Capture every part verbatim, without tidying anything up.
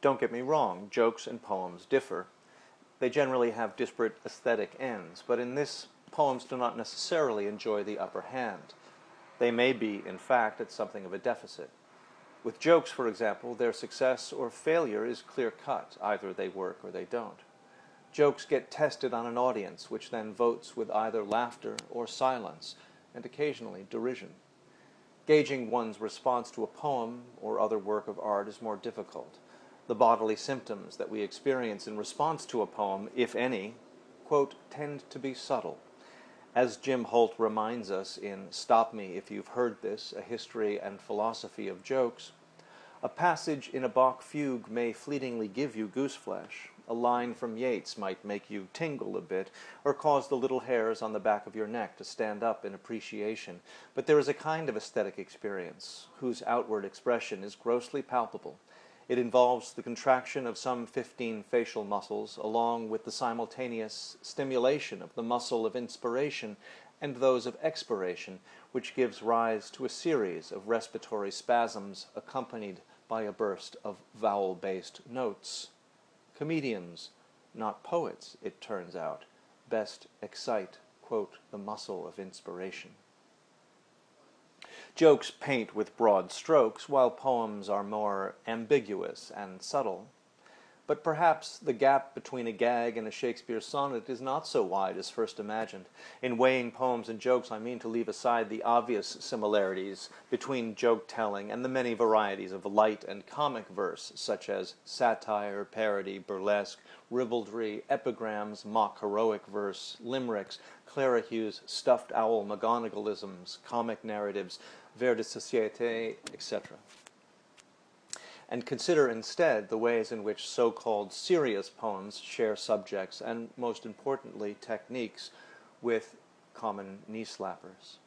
Don't get me wrong, jokes and poems differ. They generally have disparate aesthetic ends, but in this, poems do not necessarily enjoy the upper hand. They may be, in fact, at something of a deficit. With jokes, for example, their success or failure is clear-cut. Either they work or they don't. Jokes get tested on an audience, which then votes with either laughter or silence, and occasionally derision. Gauging one's response to a poem or other work of art is more difficult. The bodily symptoms that we experience in response to a poem, if any, quote, tend to be subtle. As Jim Holt reminds us in Stop Me If You've Heard This, A History and Philosophy of Jokes, a passage in a Bach fugue may fleetingly give you gooseflesh. A line from Yeats might make you tingle a bit, or cause the little hairs on the back of your neck to stand up in appreciation. But there is a kind of aesthetic experience whose outward expression is grossly palpable. It involves the contraction of some fifteen facial muscles, along with the simultaneous stimulation of the muscle of inspiration and those of expiration, which gives rise to a series of respiratory spasms accompanied by a burst of vowel-based notes. Comedians, not poets, it turns out, best excite, quote, the muscle of inspiration. Jokes paint with broad strokes, while poems are more ambiguous and subtle. But perhaps the gap between a gag and a Shakespeare sonnet is not so wide as first imagined. In weighing poems and jokes, I mean to leave aside the obvious similarities between joke-telling and the many varieties of light and comic verse, such as satire, parody, burlesque, ribaldry, epigrams, mock heroic verse, limericks, Clara Hughes' stuffed owl McGonagalisms, comic narratives, vers de société, et cetera, and consider instead the ways in which so-called serious poems share subjects and, most importantly, techniques with common knee-slappers.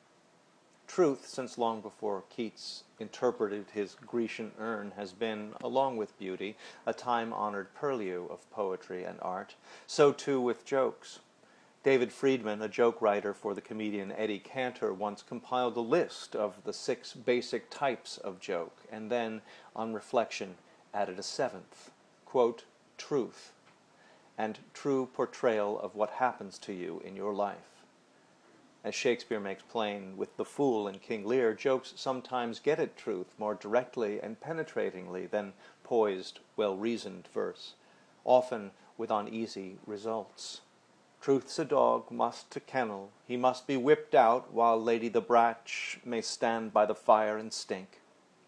Truth, since long before Keats interpreted his Grecian urn, has been, along with beauty, a time-honored purlieu of poetry and art. So too with jokes. David Friedman, a joke writer for the comedian Eddie Cantor, once compiled a list of the six basic types of joke, and then, on reflection, added a seventh, quote, truth, and true portrayal of what happens to you in your life. As Shakespeare makes plain with the fool in King Lear, jokes sometimes get at truth more directly and penetratingly than poised, well-reasoned verse, often with uneasy results. Truth's a dog, must to kennel, he must be whipped out, while Lady the Brach may stand by the fire and stink.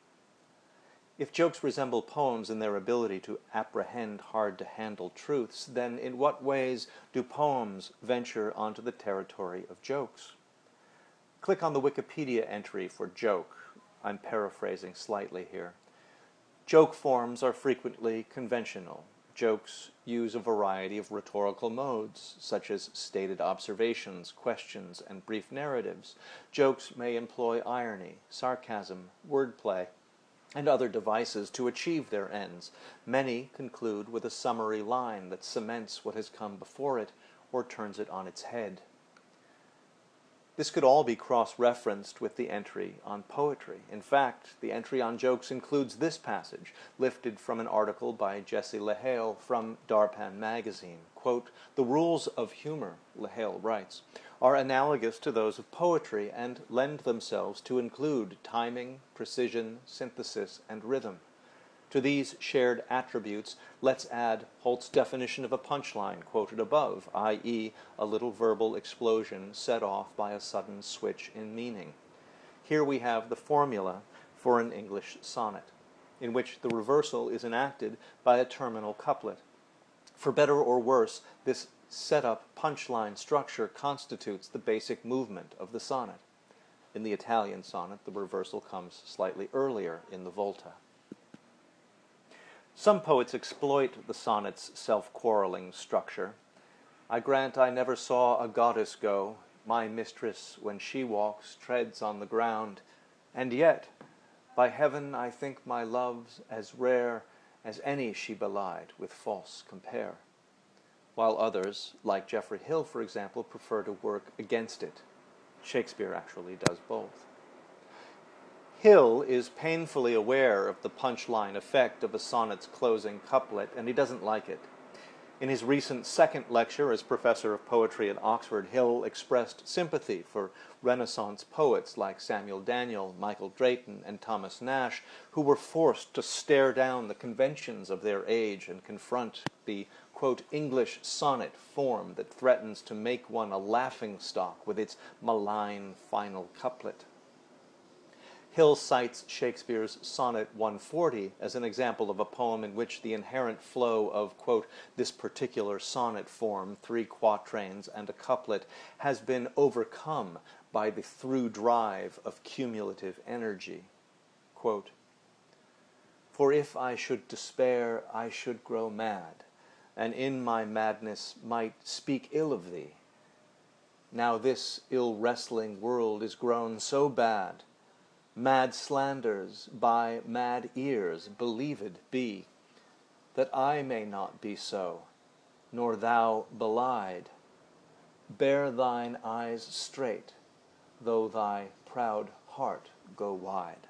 If jokes resemble poems in their ability to apprehend hard-to-handle truths, then in what ways do poems venture onto the territory of jokes? Click on the Wikipedia entry for joke. I'm paraphrasing slightly here. Joke forms are frequently conventional. Jokes use a variety of rhetorical modes, such as stated observations, questions, and brief narratives. Jokes may employ irony, sarcasm, wordplay, and other devices to achieve their ends. Many conclude with a summary line that cements what has come before it or turns it on its head. This could all be cross-referenced with the entry on poetry. In fact, the entry on jokes includes this passage, lifted from an article by Jesse LaHale from Darpan magazine. Quote, "The rules of humor," LaHale writes, "are analogous to those of poetry and lend themselves to include timing, precision, synthesis, and rhythm. To these shared attributes, let's add Holt's definition of a punchline quoted above, that is, a little verbal explosion set off by a sudden switch in meaning. Here we have the formula for an English sonnet, in which the reversal is enacted by a terminal couplet. For better or worse, this set-up punchline structure constitutes the basic movement of the sonnet. In the Italian sonnet, the reversal comes slightly earlier in the volta. Some poets exploit the sonnet's self-quarreling structure. I grant I never saw a goddess go. My mistress, when she walks, treads on the ground. And yet, by heaven, I think my love's as rare as any she belied with false compare. While others, like Geoffrey Hill, for example, prefer to work against it. Shakespeare actually does both. Hill is painfully aware of the punchline effect of a sonnet's closing couplet, and he doesn't like it. In his recent second lecture as professor of poetry at Oxford, Hill expressed sympathy for Renaissance poets like Samuel Daniel, Michael Drayton, and Thomas Nash, who were forced to stare down the conventions of their age and confront the, quote, English sonnet form that threatens to make one a laughingstock with its malign final couplet. Hill cites Shakespeare's Sonnet one forty as an example of a poem in which the inherent flow of, quote, this particular sonnet form, three quatrains and a couplet, has been overcome by the through drive of cumulative energy. Quote, for if I should despair, I should grow mad, and in my madness might speak ill of thee. Now this ill-wrestling world is grown so bad, mad slanders by mad ears believed be, that I may not be so, nor thou belied. Bear thine eyes straight, though thy proud heart go wide.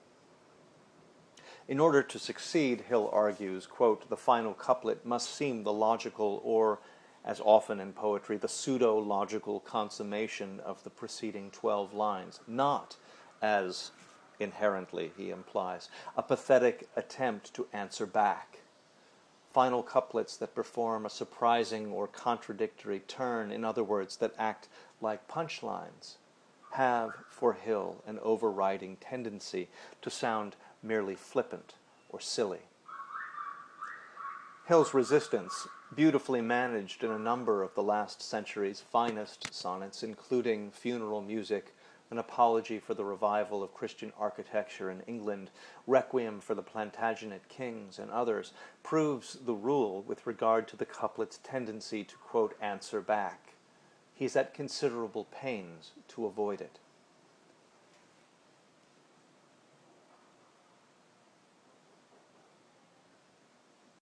In order to succeed, Hill argues, quote, the final couplet must seem the logical or, as often in poetry, the pseudo-logical consummation of the preceding twelve lines, not as inherently, he implies, a pathetic attempt to answer back. Final couplets that perform a surprising or contradictory turn, in other words, that act like punchlines, have, for Hill, an overriding tendency to sound merely flippant or silly. Hill's resistance, beautifully managed in a number of the last century's finest sonnets, including Funeral Music, An Apology for the Revival of Christian Architecture in England, Requiem for the Plantagenet Kings, and others, proves the rule with regard to the couplet's tendency to, quote, answer back. He's at considerable pains to avoid it.